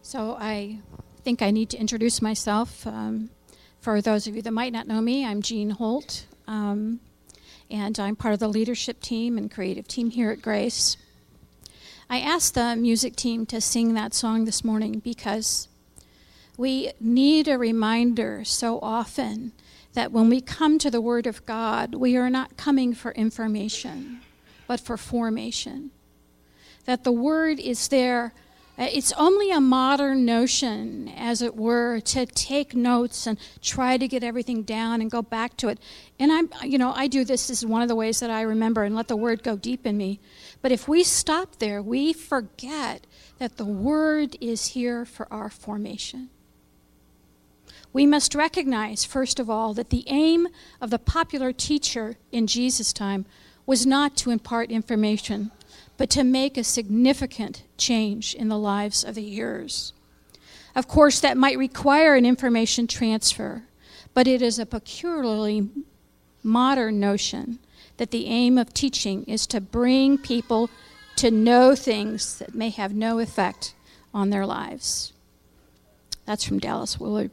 So I think I need to introduce myself. For those of you that might not know me, I'm Jean Holt, and I'm part of the leadership team and creative team here at Grace. I asked the music team to sing that song this morning because we need a reminder so often that when we come to the Word of God, we are not coming for information, but for formation. That the Word is there. It's only a modern notion, as it were, to take notes and try to get everything down and go back to it. And I do this as one of the ways that I remember and let the Word go deep in me. But if we stop there, we forget that the Word is here for our formation. We must recognize, first of all, that the aim of the popular teacher in Jesus' time was not to impart information, but to make a significant change in the lives of the hearers. Of course, that might require an information transfer, but it is a peculiarly modern notion that the aim of teaching is to bring people to know things that may have no effect on their lives. That's from Dallas Willard.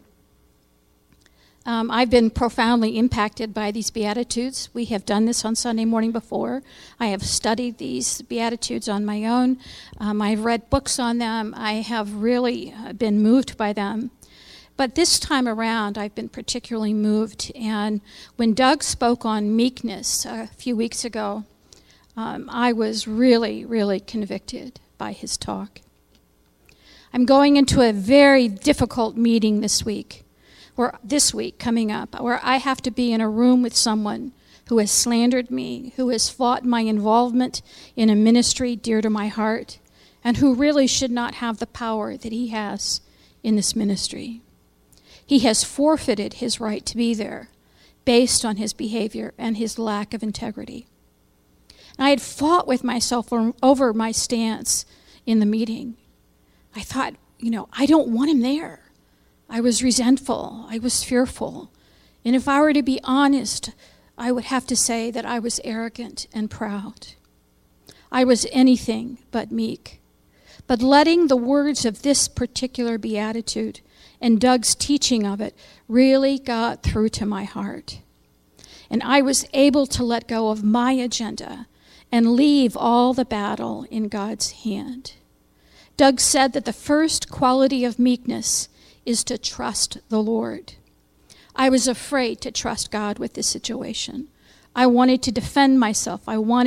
I've been profoundly impacted by these Beatitudes. We have done this on Sunday morning before. I have studied these Beatitudes on my own. I've read books on them. I have really been moved by them. But this time around, I've been particularly moved. And when Doug spoke on meekness a few weeks ago, I was really, really convicted by his talk. I'm going into a very difficult meeting this week coming up, where I have to be in a room with someone who has slandered me, who has fought my involvement in a ministry dear to my heart, and who really should not have the power that he has in this ministry. He has forfeited his right to be there based on his behavior and his lack of integrity. And I had fought with myself over my stance in the meeting. I thought, I don't want him there. I was resentful. I was fearful. And if I were to be honest, I would have to say that I was arrogant and proud. I was anything but meek. But letting the words of this particular beatitude and Doug's teaching of it really got through to my heart. And I was able to let go of my agenda and leave all the battle in God's hand. Doug said that the first quality of meekness is to trust the Lord. I was afraid to trust God with this situation. I wanted to defend myself.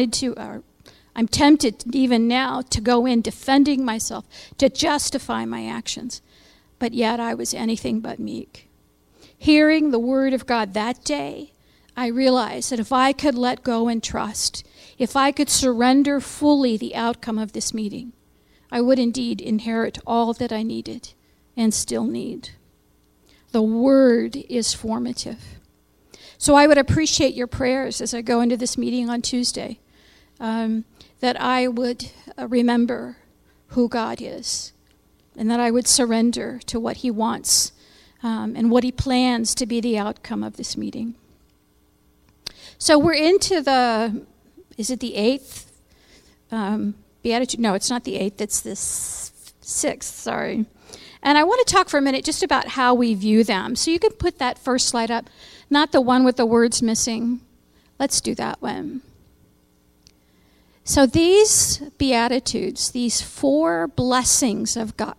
I'm tempted even now to go in defending myself, to justify my actions. But yet I was anything but meek. Hearing the word of God that day, I realized that if I could let go and trust, if I could surrender fully the outcome of this meeting, I would indeed inherit all that I needed and still need. The word is formative. So I would appreciate your prayers as I go into this meeting on Tuesday, that I would remember who God is, and that I would surrender to what he wants and what he plans to be the outcome of this meeting. So we're into is it the 8th Beatitude? No, it's not the 8th, it's the 6th, sorry. And I want to talk for a minute just about how we view them. So you can put that first slide up, not the one with the words missing. Let's do that one. So these Beatitudes, these 8 blessings of God,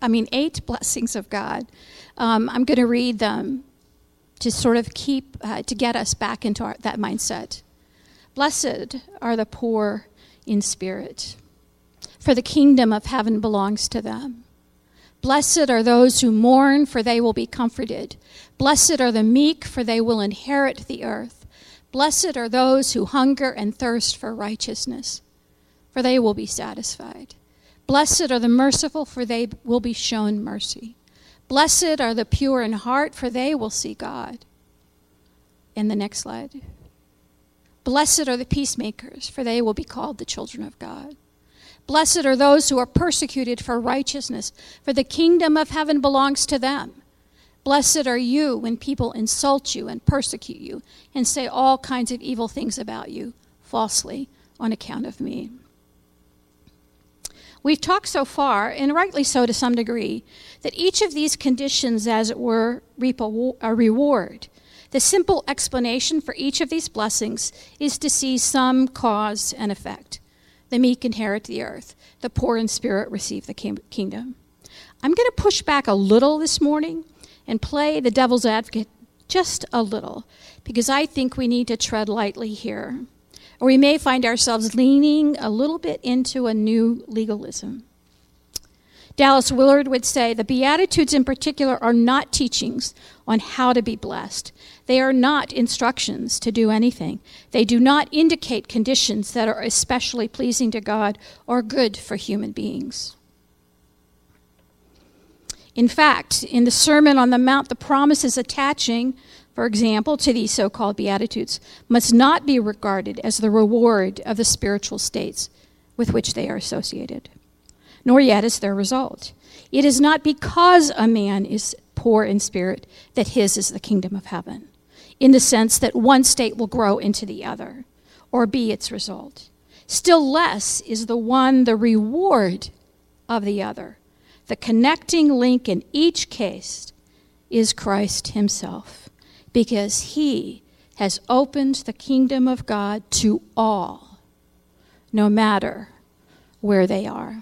I'm going to read them to sort of to get us back into that mindset. Blessed are the poor in spirit, for the kingdom of heaven belongs to them. Blessed are those who mourn, for they will be comforted. Blessed are the meek, for they will inherit the earth. Blessed are those who hunger and thirst for righteousness, for they will be satisfied. Blessed are the merciful, for they will be shown mercy. Blessed are the pure in heart, for they will see God. And the next slide. Blessed are the peacemakers, for they will be called the children of God. Blessed are those who are persecuted for righteousness, for the kingdom of heaven belongs to them. Blessed are you when people insult you and persecute you and say all kinds of evil things about you falsely on account of me. We've talked so far, and rightly so to some degree, that each of these conditions, as it were, reap a reward. The simple explanation for each of these blessings is to see some cause and effect. The meek inherit the earth. The poor in spirit receive the kingdom. I'm going to push back a little this morning and play the devil's advocate just a little, because I think we need to tread lightly here. Or we may find ourselves leaning a little bit into a new legalism. Dallas Willard would say, the Beatitudes in particular are not teachings on how to be blessed. They are not instructions to do anything. They do not indicate conditions that are especially pleasing to God or good for human beings. In fact, in the Sermon on the Mount, the promises attaching, for example, to these so-called Beatitudes must not be regarded as the reward of the spiritual states with which they are associated, nor yet as their result. It is not because a man is poor in spirit that his is the kingdom of heaven, in the sense that one state will grow into the other, or be its result. Still less is the one the reward of the other. The connecting link in each case is Christ himself, because he has opened the kingdom of God to all, no matter where they are.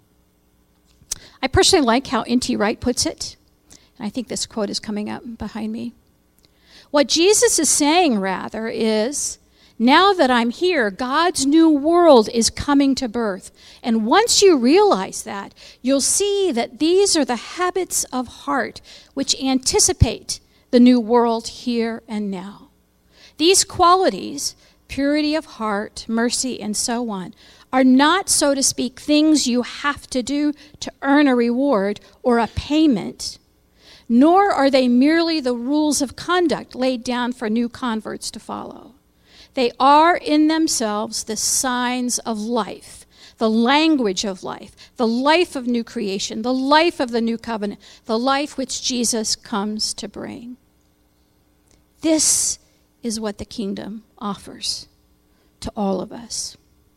I personally like how N.T. Wright puts it, and I think this quote is coming up behind me. What Jesus is saying, rather, is, now that I'm here, God's new world is coming to birth. And once you realize that, you'll see that these are the habits of heart which anticipate the new world here and now. These qualities, purity of heart, mercy, and so on, are not, so to speak, things you have to do to earn a reward or a payment, nor are they merely the rules of conduct laid down for new converts to follow. They are in themselves the signs of life, the language of life, the life of new creation, the life of the new covenant, the life which Jesus comes to bring. This is what the kingdom offers to all of us.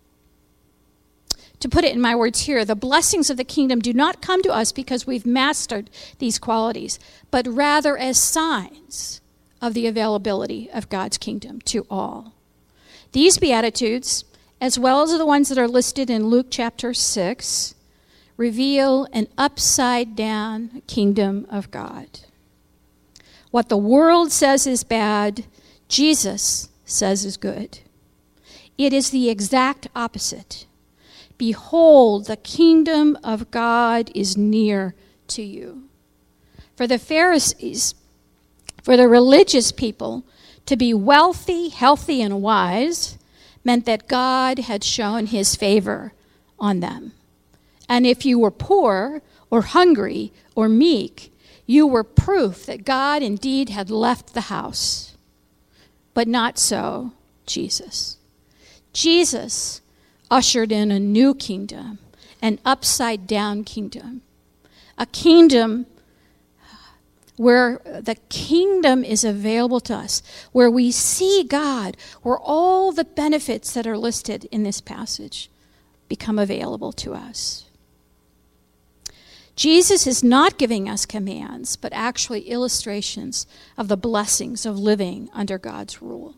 To put it in my words here, the blessings of the kingdom do not come to us because we've mastered these qualities, but rather as signs of the availability of God's kingdom to all. These Beatitudes, as well as the ones that are listed in Luke chapter 6, reveal an upside-down kingdom of God. What the world says is bad, Jesus says is good. It is the exact opposite. Behold, the kingdom of God is near to you. For the Pharisees, for the religious people, to be wealthy, healthy, and wise meant that God had shown his favor on them. And if you were poor or hungry or meek, you were proof that God indeed had left the house. But not so Jesus. Jesus ushered in a new kingdom, an upside-down kingdom, a kingdom where the kingdom is available to us, where we see God, where all the benefits that are listed in this passage become available to us. Jesus is not giving us commands, but actually illustrations of the blessings of living under God's rule.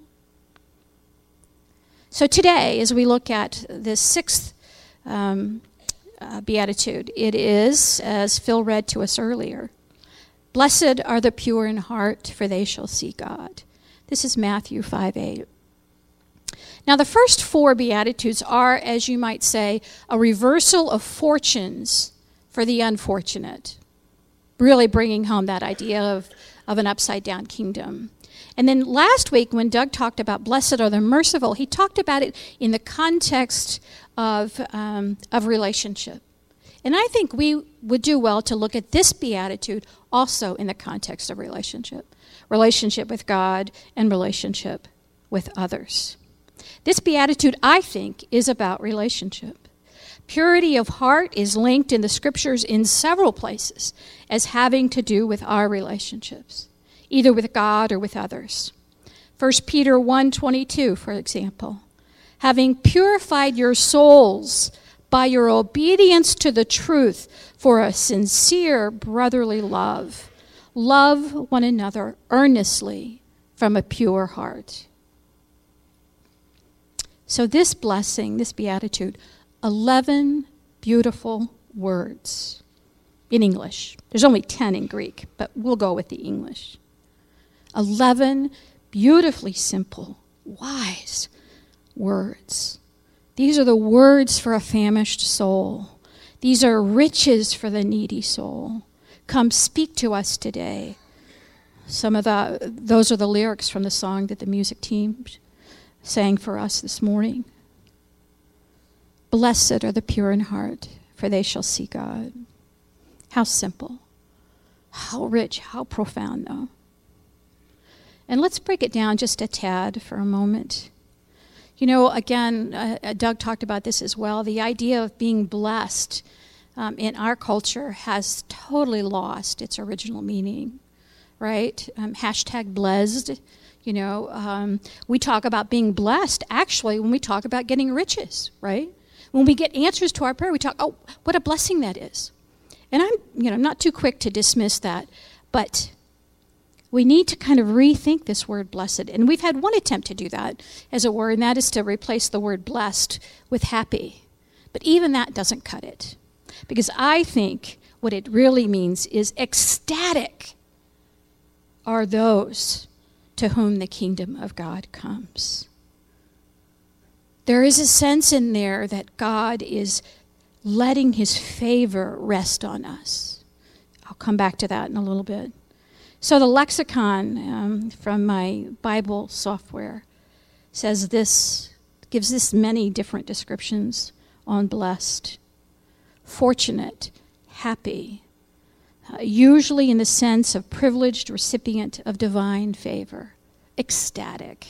So today, as we look at this sixth beatitude, it is, as Phil read to us earlier, blessed are the pure in heart, for they shall see God. This is Matthew 5:8. Now, the first four Beatitudes are, as you might say, a reversal of fortunes for the unfortunate, really bringing home that idea of an upside-down kingdom. And then last week, when Doug talked about blessed are the merciful, he talked about it in the context of relationship. And I think we would do well to look at this beatitude also in the context of relationship with God and relationship with others. This beatitude, I think, is about relationship. Purity of heart is linked in the scriptures in several places as having to do with our relationships, either with God or with others. 1 Peter 1:22, for example, having purified your souls by your obedience to the truth for a sincere brotherly love. Love one another earnestly from a pure heart. So this blessing, this beatitude, 11 beautiful words in English. There's only 10 in Greek, but we'll go with the English. 11 beautifully simple, wise words. These are the words for a famished soul. These are riches for the needy soul. Come speak to us today. Those are the lyrics from the song that the music team sang for us this morning. Blessed are the pure in heart, for they shall see God. How simple, how rich, how profound, though. And let's break it down just a tad for a moment. You know, again, Doug talked about this as well. The idea of being blessed in our culture has totally lost its original meaning, right? Hashtag blessed. You know, we talk about being blessed actually when we talk about getting riches, right? When we get answers to our prayer, we talk, oh, what a blessing that is. And I'm not too quick to dismiss that, but we need to kind of rethink this word blessed. And we've had one attempt to do that as a word, and that is to replace the word blessed with happy. But even that doesn't cut it. Because I think what it really means is ecstatic are those to whom the kingdom of God comes. There is a sense in there that God is letting his favor rest on us. I'll come back to that in a little bit. So the lexicon from my Bible software says this, gives this many different descriptions on blessed. Fortunate, happy, usually in the sense of privileged recipient of divine favor. Ecstatic.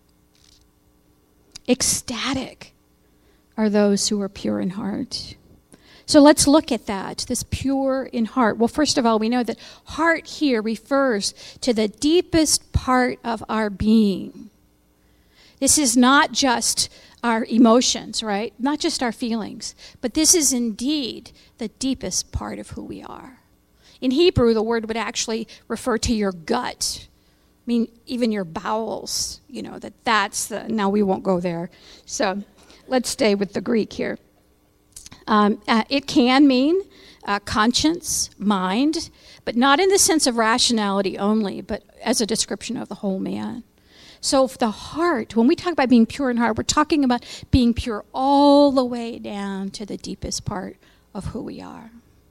Ecstatic are those who are pure in heart. So let's look at that, this pure in heart. Well, first of all, we know that heart here refers to the deepest part of our being. This is not just our emotions, right? Not just our feelings, but this is indeed the deepest part of who we are. In Hebrew, the word would actually refer to your gut. I mean, even your bowels, now we won't go there. So let's stay with the Greek here. It can mean conscience, mind, but not in the sense of rationality only, but as a description of the whole man. So if the heart, when we talk about being pure in heart, we're talking about being pure all the way down to the deepest part of who we are.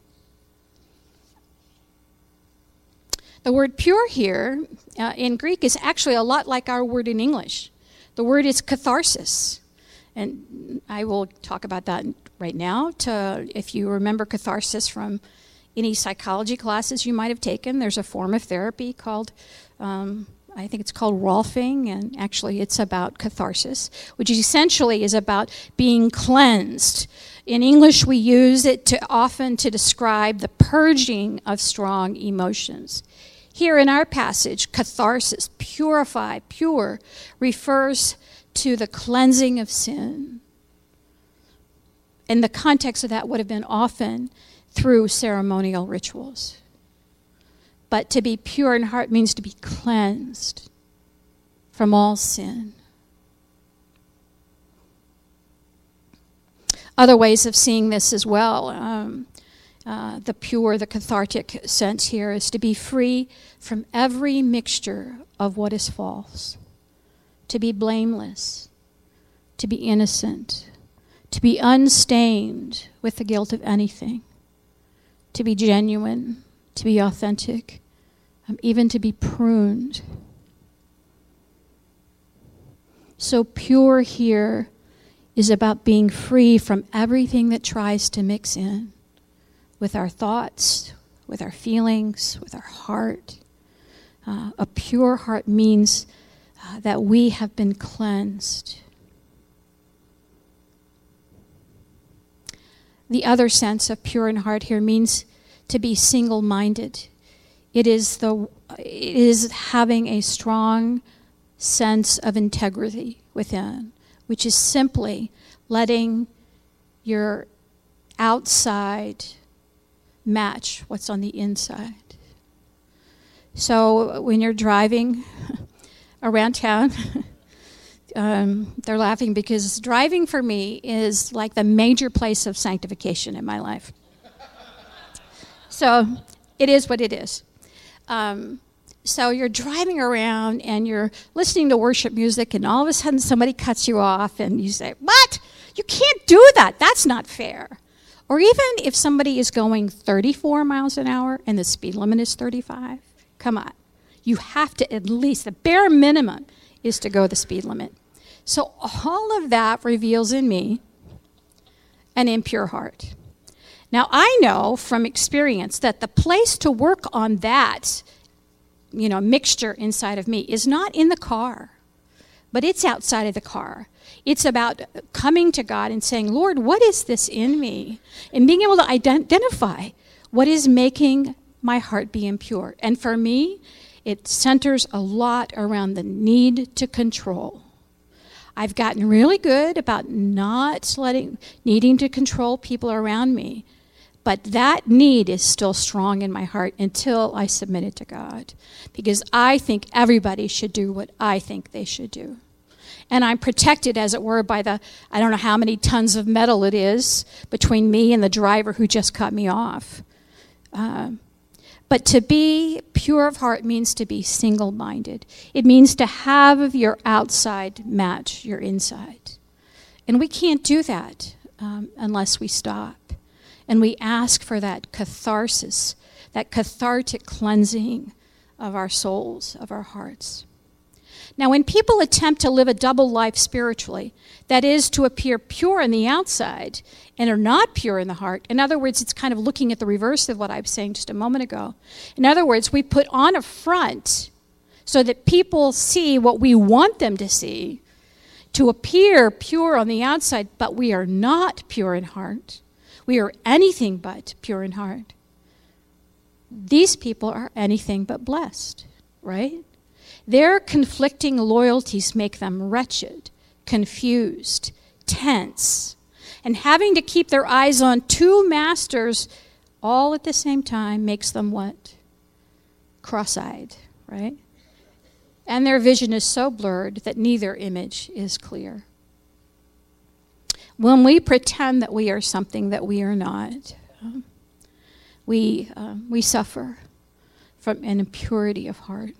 The word pure here in Greek is actually a lot like our word in English. The word is catharsis. And I will talk about that right now. If you remember catharsis from any psychology classes you might have taken, there's a form of therapy called, I think it's called Rolfing, and actually it's about catharsis, which essentially is about being cleansed. In English, we use it often to describe the purging of strong emotions. Here in our passage, catharsis, purify, pure, refers to the cleansing of sin. And the context of that would have been often through ceremonial rituals. But to be pure in heart means to be cleansed from all sin. Other ways of seeing this as well, the pure, the cathartic sense here is to be free from every mixture of what is false, to be blameless, to be innocent, to be unstained with the guilt of anything, to be genuine, to be authentic, even to be pruned. So pure here is about being free from everything that tries to mix in with our thoughts, with our feelings, with our heart. A pure heart means that we have been cleansed. The other sense of pure in heart here means to be single-minded. It is having a strong sense of integrity within, which is simply letting your outside match what's on the inside. So when you're driving around town, they're laughing because driving for me is like the major place of sanctification in my life. So it is what it is. So you're driving around and you're listening to worship music, and all of a sudden somebody cuts you off and you say, "What? You can't do that. That's not fair." Or even if somebody is going 34 miles an hour and the speed limit is 35, come on. You have to at least, the bare minimum is to go the speed limit. So all of that reveals in me an impure heart. Now, I know from experience that the place to work on that, mixture inside of me is not in the car, but it's outside of the car. It's about coming to God and saying, "Lord, what is this in me?" And being able to identify what is making my heart be impure. And for me, it centers a lot around the need to control. I've gotten really good about not needing to control people around me. But that need is still strong in my heart until I submit it to God. Because I think everybody should do what I think they should do. And I'm protected, as it were, by I don't know how many tons of metal it is between me and the driver who just cut me off. But to be pure of heart means to be single-minded. It means to have your outside match your inside. And we can't do that unless we stop. And we ask for that catharsis, that cathartic cleansing of our souls, of our hearts. Now, when people attempt to live a double life spiritually, that is to appear pure on the outside and are not pure in the heart, in other words, it's kind of looking at the reverse of what I was saying just a moment ago. In other words, we put on a front so that people see what we want them to see, to appear pure on the outside, but we are not pure in heart. We are anything but pure in heart. These people are anything but blessed, right? Their conflicting loyalties make them wretched, confused, tense, and having to keep their eyes on two masters all at the same time makes them what? Cross-eyed, right? And their vision is so blurred that neither image is clear. When we pretend that we are something that we are not, we suffer from an impurity of heart.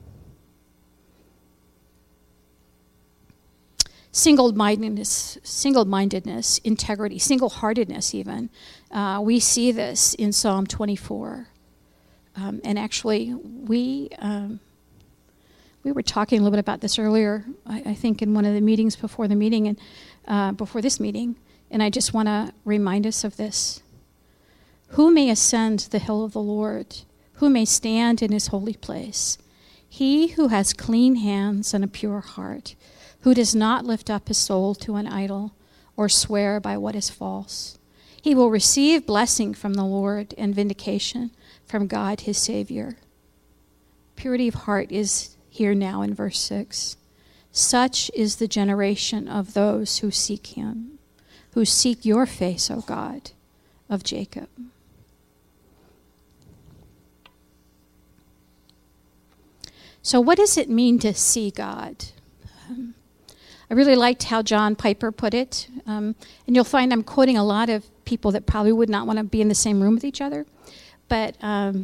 Single-mindedness, integrity, single-heartedness even. We see this in Psalm 24. And actually, we were talking a little bit about this earlier, I think in one of the meetings before the meeting, and before this meeting, and I just want to remind us of this. Who may ascend the hill of the Lord? Who may stand in his holy place? He who has clean hands and a pure heart, who does not lift up his soul to an idol or swear by what is false. He will receive blessing from the Lord and vindication from God his Savior. Purity of heart is here now in verse 6. Such is the generation of those who seek him, who seek your face, O God of Jacob. So what does it mean to see God? I really liked how John Piper put it. And you'll find I'm quoting a lot of people that probably would not want to be in the same room with each other. But, I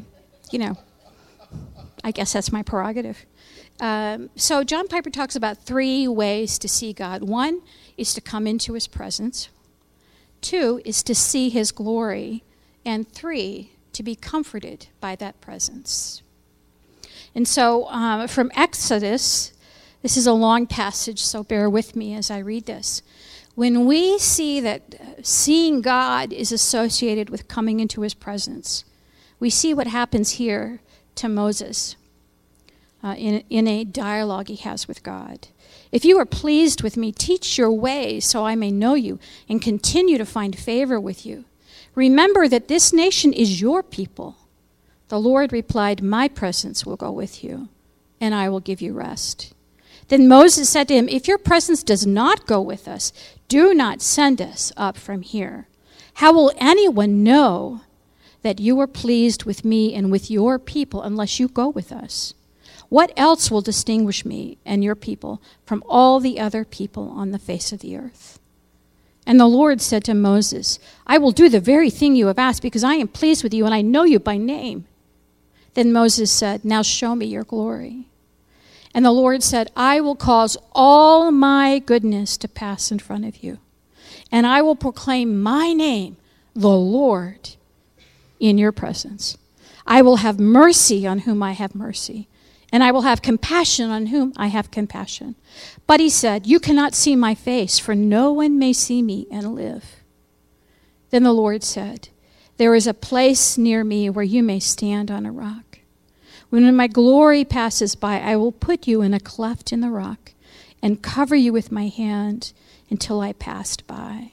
guess that's my prerogative. So John Piper talks about 3 ways to see God. 1 is to come into his presence. 2 is to see his glory. And 3, to be comforted by that presence. And so from Exodus, this is a long passage, so bear with me as I read this. When we see that seeing God is associated with coming into his presence, we see what happens here to Moses in a dialogue he has with God. If you are pleased with me, teach your ways so I may know you and continue to find favor with you. Remember that this nation is your people. The Lord replied, my presence will go with you, and I will give you rest. Then Moses said to him, if your presence does not go with us, do not send us up from here. How will anyone know that you are pleased with me and with your people unless you go with us? What else will distinguish me and your people from all the other people on the face of the earth?" And the Lord said to Moses, "I will do the very thing you have asked, because I am pleased with you and I know you by name." Then Moses said, "Now show me your glory." And the Lord said, "I will cause all my goodness to pass in front of you, and I will proclaim my name, the Lord, in your presence. I will have mercy on whom I have mercy, and I will have compassion on whom I have compassion." But he said, "You cannot see my face, for no one may see me and live." Then the Lord said, "There is a place near me where you may stand on a rock. When my glory passes by, I will put you in a cleft in the rock and cover you with my hand until I have passed by.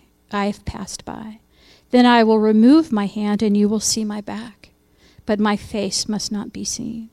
Then I will remove my hand and you will see my back, but my face must not be seen."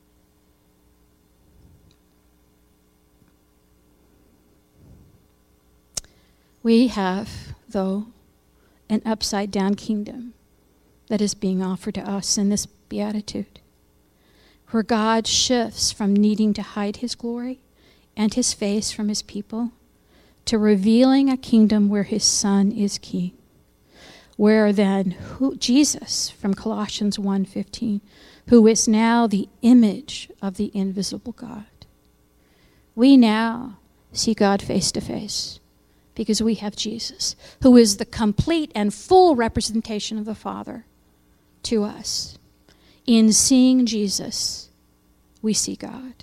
We have, though, an upside-down kingdom that is being offered to us in this beatitude, where God shifts from needing to hide his glory and his face from his people to revealing a kingdom where his Son is king, where then Jesus, from Colossians 1:15, who is now the image of the invisible God. We now see God face to face, because we have Jesus, who is the complete and full representation of the Father to us. In seeing Jesus, we see God.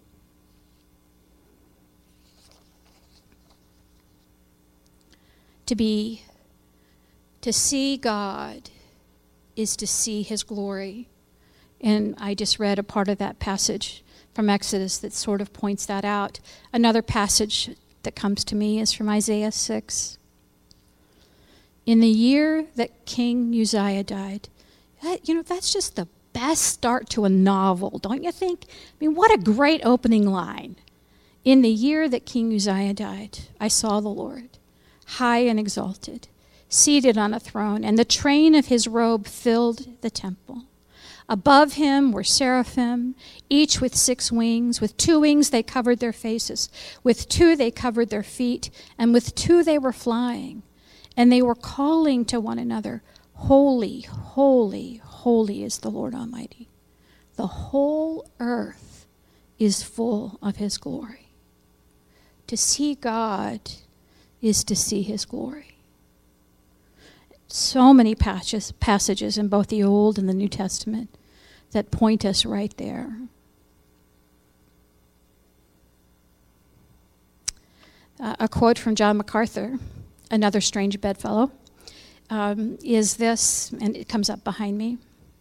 To see God is to see his glory. And I just read a part of that passage from Exodus that sort of points that out. Another passage that comes to me is from Isaiah 6. In the year that King Uzziah died, that's just the best start to a novel, don't you think? I mean, what a great opening line. In the year that King Uzziah died, I saw the Lord, high and exalted, seated on a throne, and the train of his robe filled the temple. Above him were seraphim, each with 6 wings. With 2 wings they covered their faces. With 2 they covered their feet. And with 2 they were flying. And they were calling to one another, "Holy, holy, holy is the Lord Almighty. The whole earth is full of his glory." To see God is to see his glory. So many passages in both the Old and the New Testament that point us right there. A quote from John MacArthur, another strange bedfellow, is this, and it comes up behind me.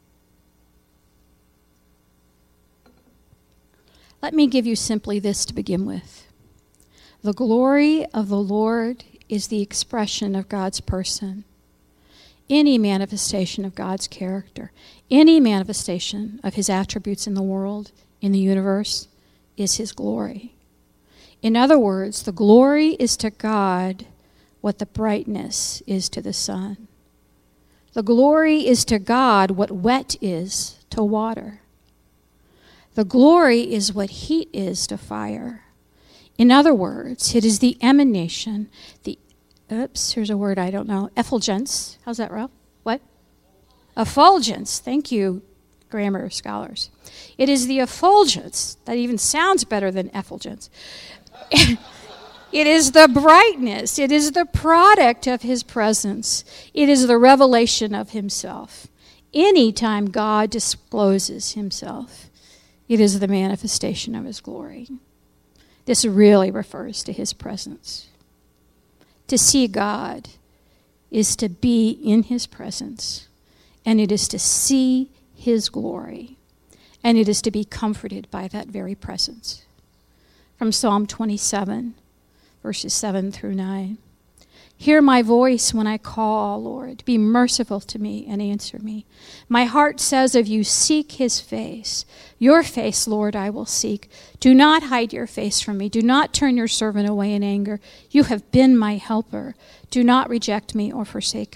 Let me give you simply this to begin with. The glory of the Lord is the expression of God's person. Any manifestation of God's character, any manifestation of his attributes in the world, in the universe, is his glory. In other words, the glory is to God what the brightness is to the sun. The glory is to God what wet is to water. The glory is what heat is to fire. In other words, it is the emanation, here's a word I don't know. Effulgence. How's that, Ralph? What? Effulgence. Thank you, grammar scholars. It is the effulgence. That even sounds better than effulgence. It is the brightness. It is the product of his presence. It is the revelation of himself. Anytime God discloses himself, it is the manifestation of his glory. This really refers to his presence. To see God is to be in his presence, and it is to see his glory, and it is to be comforted by that very presence. From Psalm 27, verses 7 through 9. Hear my voice when I call, Lord. Be merciful to me and answer me. My heart says of you, seek his face. Your face, Lord, I will seek. Do not hide your face from me. Do not turn your servant away in anger. You have been my helper. Do not reject me or forsake me.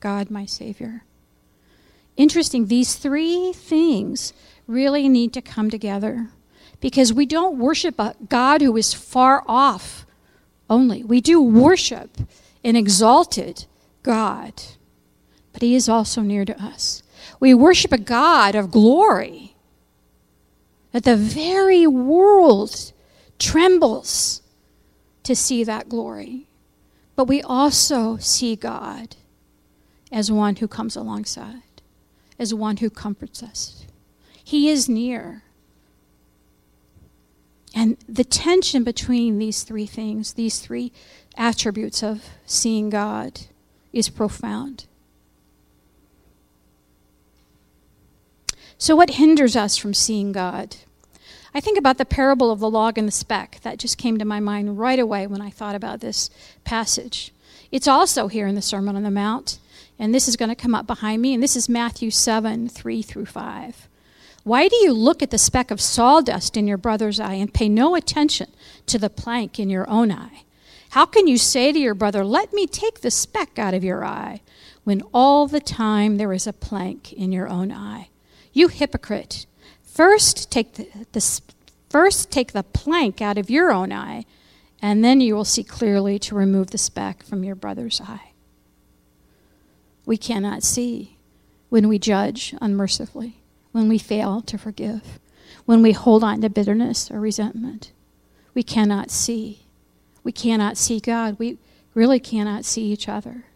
God my Savior. Interesting, these three things really need to come together because we don't worship a God who is far off only. We do worship an exalted God, but he is also near to us. We worship a God of glory, that the very world trembles to see that glory. But we also see God as one who comes alongside, as one who comforts us. He is near. And the tension between these three things, these three attributes of seeing God, is profound. So what hinders us from seeing God? I think about the parable of the log and the speck. That just came to my mind right away when I thought about this passage. It's also here in the Sermon on the Mount, and this is going to come up behind me, and this is Matthew 7, 3 through 5. Why do you look at the speck of sawdust in your brother's eye and pay no attention to the plank in your own eye? How can you say to your brother, let me take the speck out of your eye, when all the time there is a plank in your own eye? You hypocrite! First take the plank out of your own eye, and then you will see clearly to remove the speck from your brother's eye. We cannot see when we judge unmercifully, when we fail to forgive, when we hold on to bitterness or resentment. We cannot see. We cannot see God. We really cannot see each other.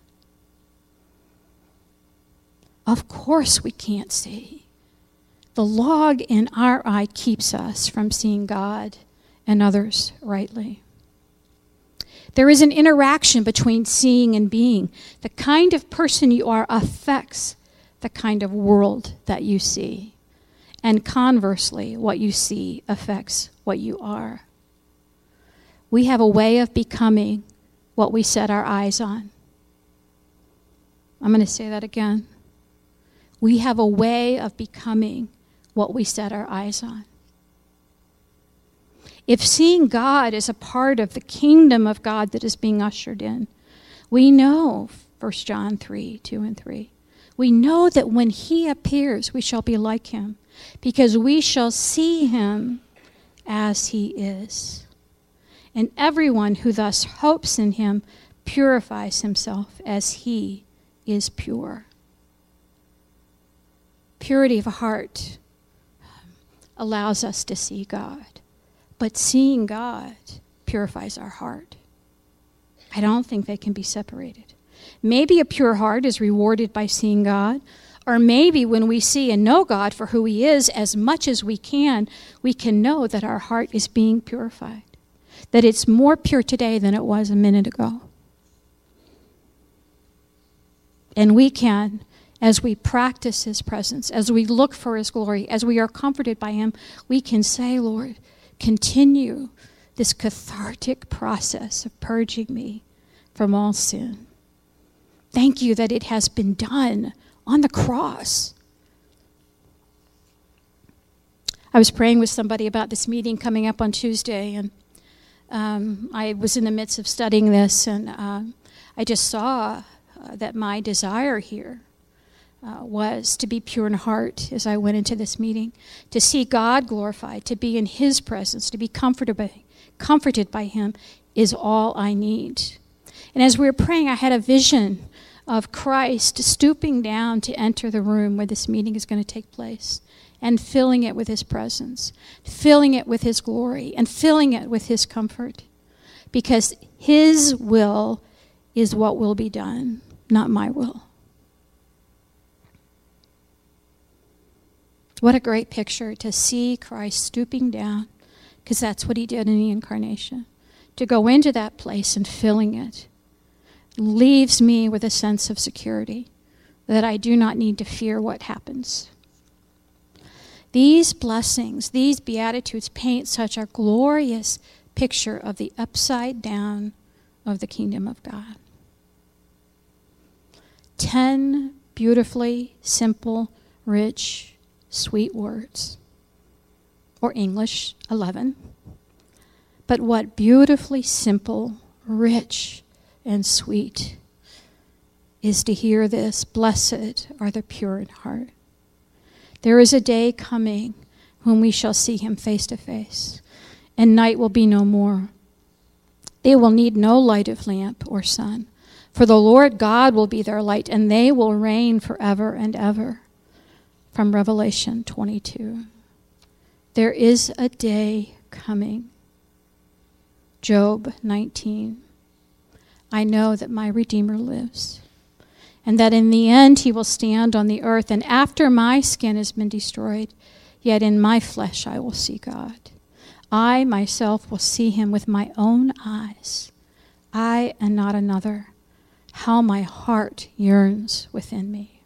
Of course we can't see. The log in our eye keeps us from seeing God and others rightly. There is an interaction between seeing and being. The kind of person you are affects the kind of world that you see. And conversely, what you see affects what you are. We have a way of becoming what we set our eyes on. I'm going to say that again. We have a way of becoming what we set our eyes on. If seeing God is a part of the kingdom of God that is being ushered in, we know, 1 John 3, 2 and 3, we know that when he appears, we shall be like him, because we shall see him as he is. And everyone who thus hopes in him purifies himself as he is pure. Purity of heart allows us to see God. But seeing God purifies our heart. I don't think they can be separated. Maybe a pure heart is rewarded by seeing God, or maybe when we see and know God for who he is as much as we can know that our heart is being purified, that it's more pure today than it was a minute ago. And we can, as we practice his presence, as we look for his glory, as we are comforted by him, we can say, Lord, continue this cathartic process of purging me from all sin. Thank you that it has been done on the cross. I was praying with somebody about this meeting coming up on Tuesday, and I was in the midst of studying this, and I just saw that my desire here was to be pure in heart as I went into this meeting, to see God glorified, to be in his presence, to be comforted by him is all I need. And as we were praying, I had a vision of Christ stooping down to enter the room where this meeting is going to take place and filling it with his presence, filling it with his glory, and filling it with his comfort, because his will is what will be done, not my will. What a great picture to see Christ stooping down, because that's what he did in the incarnation, to go into that place and filling it. Leaves me with a sense of security that I do not need to fear what happens. These blessings, these beatitudes paint such a glorious picture of the upside down of the kingdom of God. 10 beautifully simple, rich, sweet words, or English, 11. But what beautifully simple, rich, and sweet is to hear this: blessed are the pure in heart. There is a day coming when we shall see him face to face, and night will be no more. They will need no light of lamp or sun, for the Lord God will be their light, and they will reign forever and ever. From Revelation 22. There is a day coming. Job 19. I know that my Redeemer lives, and that in the end he will stand on the earth, and after my skin has been destroyed, yet in my flesh I will see God. I myself will see him with my own eyes, I and not another. How my heart yearns within me.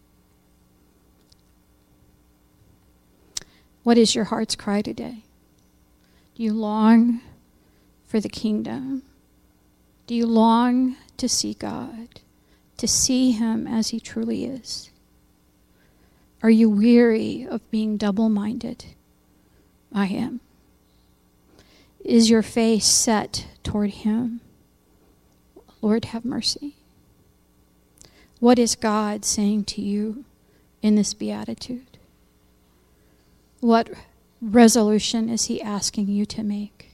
What is your heart's cry today? Do you long for the kingdom? Do you long to see God, to see him as he truly is? Are you weary of being double-minded? I am. Is your face set toward him? Lord, have mercy. What is God saying to you in this beatitude? What resolution is he asking you to make?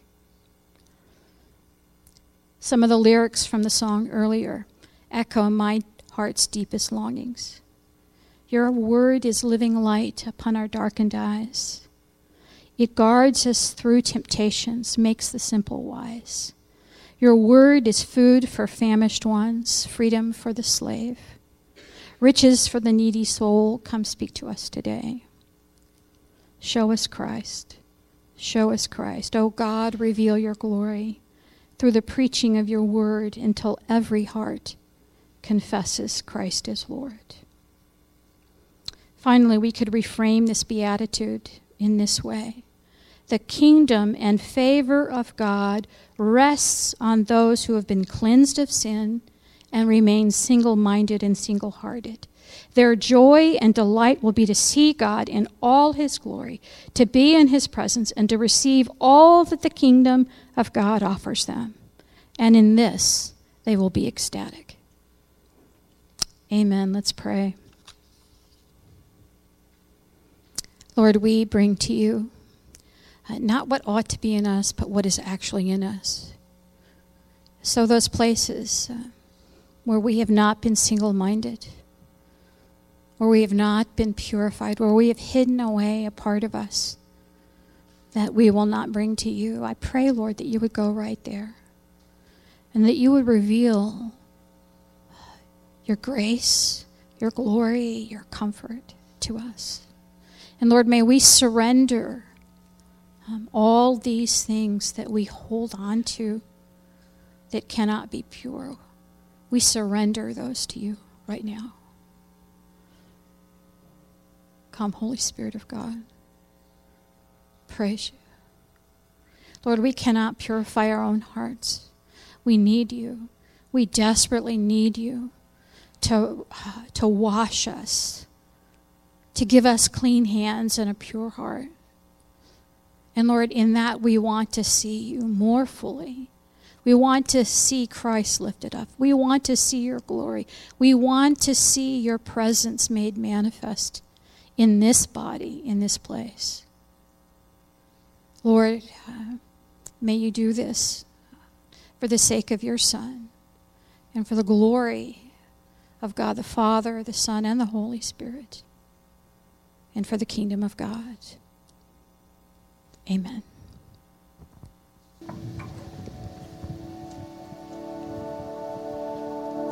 Some of the lyrics from the song earlier echo my heart's deepest longings. Your word is living light upon our darkened eyes. It guards us through temptations, makes the simple wise. Your word is food for famished ones, freedom for the slave. Riches for the needy soul, come speak to us today. Show us Christ. Show us Christ. O God, reveal your glory through the preaching of your word until every heart confesses Christ is Lord. Finally, we could reframe this beatitude in this way. The kingdom and favor of God rests on those who have been cleansed of sin and remain single-minded and single-hearted. Their joy and delight will be to see God in all his glory, to be in his presence, and to receive all that the kingdom of God offers them. And in this, they will be ecstatic. Amen. Let's pray. Lord, we bring to you not what ought to be in us, but what is actually in us. So those places where we have not been single-minded, where we have not been purified, where we have hidden away a part of us that we will not bring to you, I pray, Lord, that you would go right there and that you would reveal your grace, your glory, your comfort to us. And Lord, may we surrender all these things that we hold on to that cannot be pure. We surrender those to you right now. Come, Holy Spirit of God. Praise you. Lord, we cannot purify our own hearts. We need you. We desperately need you to wash us, to give us clean hands and a pure heart. And Lord, in that we want to see you more fully. We want to see Christ lifted up. We want to see your glory. We want to see your presence made manifest in this body, in this place. Lord, may you do this for the sake of your Son and for the glory of God the Father, the Son, and the Holy Spirit, and for the kingdom of God. Amen.